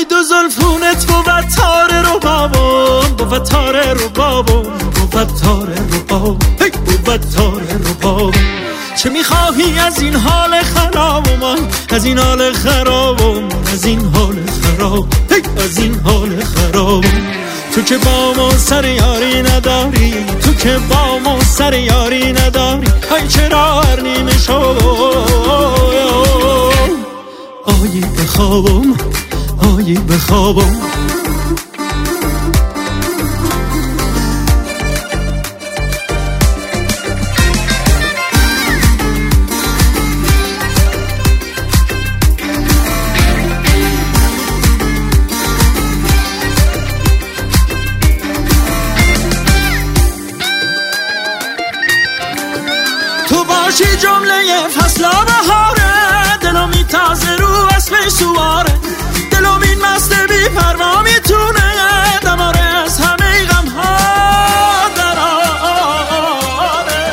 های دو زلفونت بود تاره رو بابم، بود تاره رو بابم، بود تاره رو بابم، بود تاره رو بابم. چه میخواهی از این حال خرابم، از این حال خرابم، از این حال خراب، از این حال خرابم. تو که با ما سر یاری نداری، تو که با ما سر یاری نداری، های چرا هر نیمه شب آیی بخوابم، آیی بخوابم. تو باشی جمله فصل بهاره، دلو میتازه رو اسب سواره، دلو این مست بی پروا میتونه دماره از همه غم ها دراره.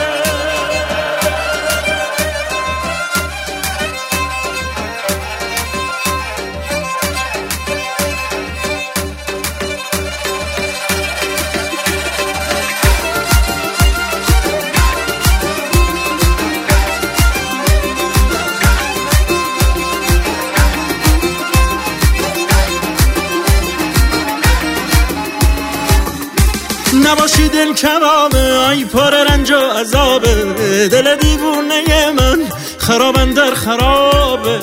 نباشی دل کبابه، ای پر رنج و عذابه، دل دیوونه من خرابن در خرابه.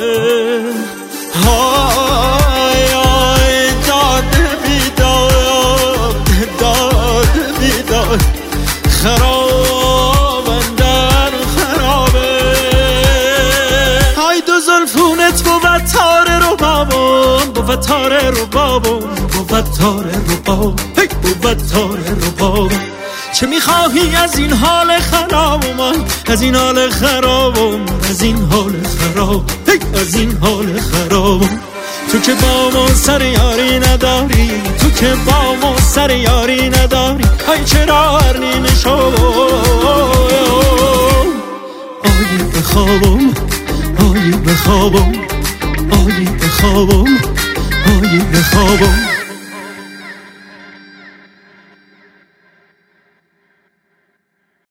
های های داد بیداد، داد بیداد، خرابن در خرابه. های دو زلفونت بود تاره رو بابم، بود تاره رو بابم، بود تاره رو بابم، بود تاره رو بابم. چه میخواهی از این حال خرابم، از این حال خرابم، از این حال خراب، از این حال خرابم. تو که با ما سر یاری نداری، تو که با ما سر یاری نداری، ای چرا هر نیمه شب آیی بخوابم، آیی بخوابم، آیی بخوابم، آیی بخوابم.